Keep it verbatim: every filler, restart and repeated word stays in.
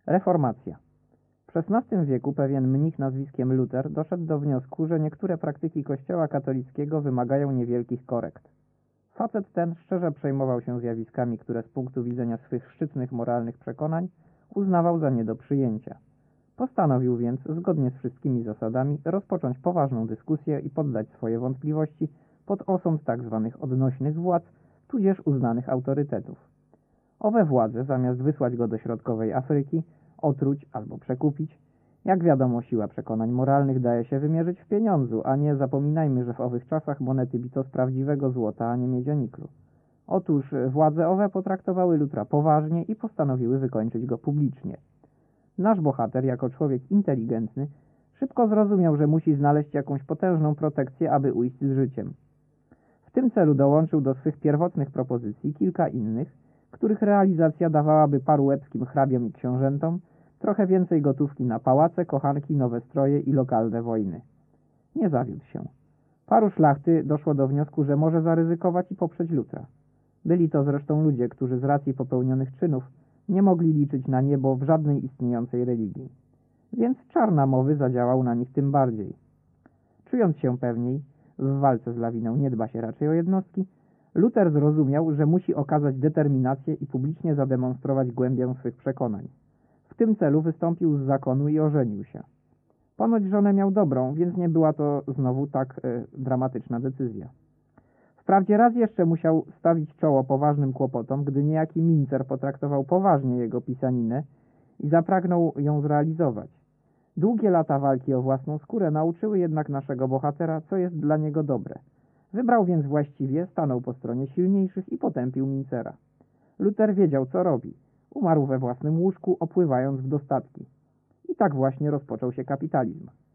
Reformacja. W szesnastym wieku pewien mnich nazwiskiem Luter doszedł do wniosku, że niektóre praktyki Kościoła katolickiego wymagają niewielkich korekt. Facet ten szczerze przejmował się zjawiskami, które z punktu widzenia swych szczytnych moralnych przekonań uznawał za nie do przyjęcia. Postanowił więc, zgodnie z wszystkimi zasadami, rozpocząć poważną dyskusję i poddać swoje wątpliwości pod osąd tzw. odnośnych władz, tudzież uznanych autorytetów. Owe władze, zamiast wysłać go do środkowej Afryki, otruć albo przekupić, jak wiadomo, siła przekonań moralnych daje się wymierzyć w pieniądzu, a nie zapominajmy, że w owych czasach monety bito z prawdziwego złota, a nie miedzianiklu. Otóż władze owe potraktowały Lutra poważnie i postanowiły wykończyć go publicznie. Nasz bohater, jako człowiek inteligentny, szybko zrozumiał, że musi znaleźć jakąś potężną protekcję, aby ujść z życiem. W tym celu dołączył do swych pierwotnych propozycji kilka innych, których realizacja dawałaby paru łebskim hrabiom i książętom trochę więcej gotówki na pałace, kochanki, nowe stroje i lokalne wojny. Nie zawiódł się. Paru szlachty doszło do wniosku, że może zaryzykować i poprzeć Lutra. Byli to zresztą ludzie, którzy z racji popełnionych czynów nie mogli liczyć na niebo w żadnej istniejącej religii. Więc czar namowy zadziałał na nich tym bardziej. Czując się pewniej, w walce z lawiną nie dba się raczej o jednostki, Luter zrozumiał, że musi okazać determinację i publicznie zademonstrować głębię swych przekonań. W tym celu wystąpił z zakonu i ożenił się. Ponoć żonę miał dobrą, więc nie była to znowu tak e, dramatyczna decyzja. Wprawdzie raz jeszcze musiał stawić czoło poważnym kłopotom, gdy niejaki Mincer potraktował poważnie jego pisaninę i zapragnął ją zrealizować. Długie lata walki o własną skórę nauczyły jednak naszego bohatera, co jest dla niego dobre. Wybrał więc właściwie, stanął po stronie silniejszych i potępił Mincera. Luter wiedział, co robi. Umarł we własnym łóżku, opływając w dostatki. I tak właśnie rozpoczął się kapitalizm.